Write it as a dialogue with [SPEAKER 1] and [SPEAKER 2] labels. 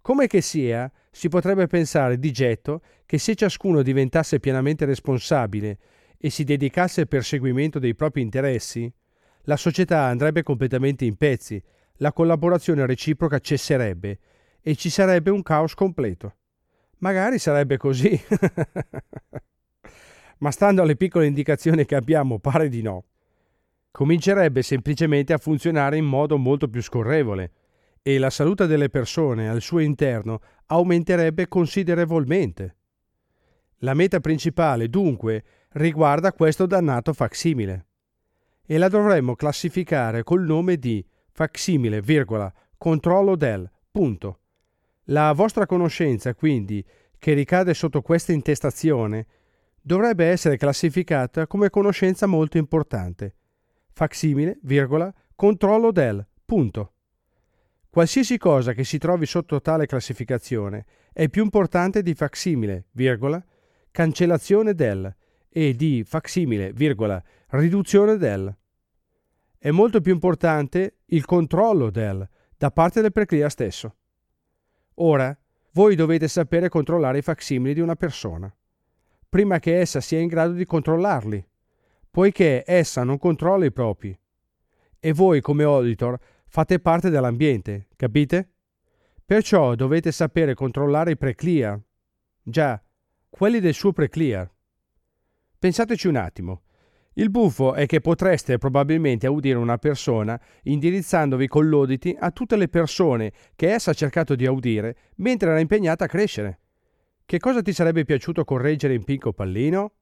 [SPEAKER 1] Come che sia, si potrebbe pensare di getto che se ciascuno diventasse pienamente responsabile e si dedicasse al perseguimento dei propri interessi, la società andrebbe completamente in pezzi, la collaborazione reciproca cesserebbe e ci sarebbe un caos completo. Magari sarebbe così, ma stando alle piccole indicazioni che abbiamo pare di no. Comincerebbe semplicemente a funzionare in modo molto più scorrevole e la salute delle persone al suo interno aumenterebbe considerevolmente. La meta principale, dunque, riguarda questo dannato facsimile e la dovremmo classificare col nome di facsimile, controllo del, punto. La vostra conoscenza, quindi, che ricade sotto questa intestazione, dovrebbe essere classificata come conoscenza molto importante. Facsimile, controllo del, punto. Qualsiasi cosa che si trovi sotto tale classificazione è più importante di facsimile, cancellazione del e di facsimile, riduzione del. È molto più importante il controllo del da parte del preclear stesso. Ora, voi dovete sapere controllare i facsimili di una persona, prima che essa sia in grado di controllarli, poiché essa non controlla i propri. E voi, come auditor, fate parte dell'ambiente, capite? Perciò dovete sapere controllare i preclear. Già, quelli del suo preclear. Pensateci un attimo. Il buffo è che potreste probabilmente audire una persona indirizzandovi con l'oditi a tutte le persone che essa ha cercato di audire mentre era impegnata a crescere. Che cosa ti sarebbe piaciuto correggere in Pinco Pallino?